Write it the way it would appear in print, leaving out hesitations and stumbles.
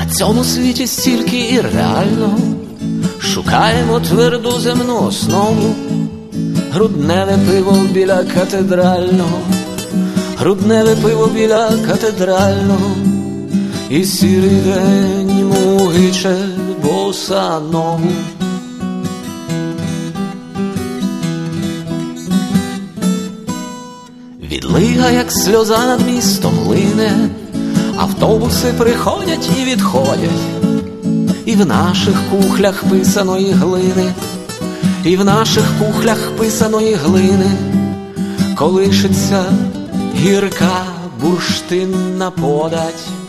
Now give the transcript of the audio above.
На цьому світі стільки і реального, шукаємо тверду земну основу. Грудневе пиво біля катедрального, грудневе пиво біля катедрального, і сірий день мугиче боса ногу. Відлига, як сльоза над містом лине, автобуси приходять і відходять, і в наших кухлях писаної глини, і в наших кухлях писаної глини колишиться гірка бурштинна подать.